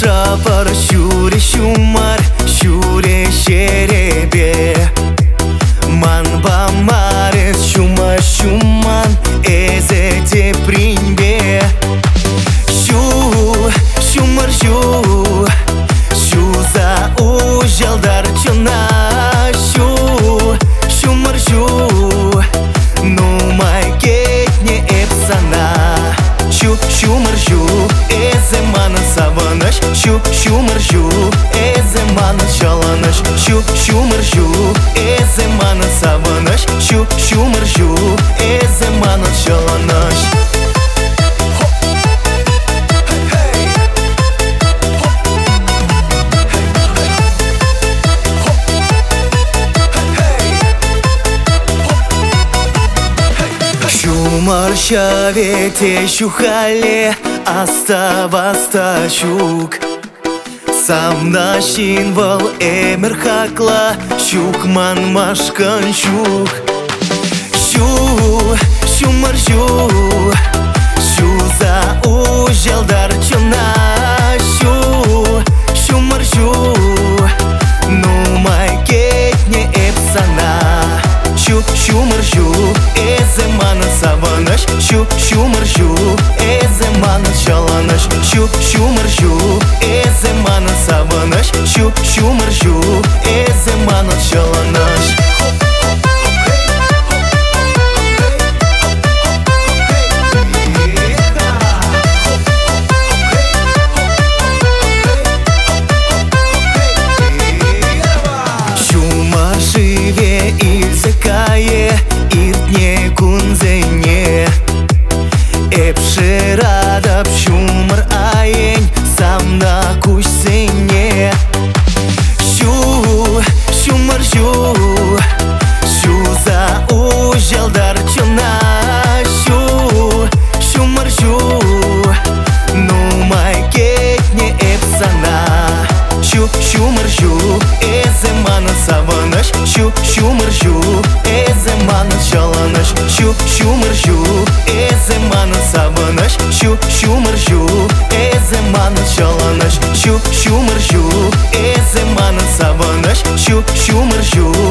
шапар, шуре шумар, шуре шеребе. Ман бамарес шума шуман, эзете принбе. Шумар шу за ужалдар чуна. Шумар ну май кетне эпсана. Шумар эзе мана саваныш. Шумар эзе мана чаланыш. Шумар эзе мана саваныш. Шумар эзе мана чаланыш. Шумар шавете шухале, аста шук. Сам нашин вал эмер хакла, шукман машкан шук. Шумар за ужалдар чуна. Шумар ну май кетне эпсана. Шумар эзе мана саваныш. Шумар эзе мана чаланыш. Шумар эзе мана саваныш. Шумар эзе мана чаланыш. Шумар живе илзекае, иртне кунзене. Эпширадап шумар аень, сам на кусене. Шумар за ужалдар чуна. Шумар ну май кетне эпсана. Шумар эзе мана саваныш. Шумар эзе мана чаланыш. Шумар эзе мана саваныш. Шумар эзе мана чаланыш. Шумар эзе мана саваныш. Шумар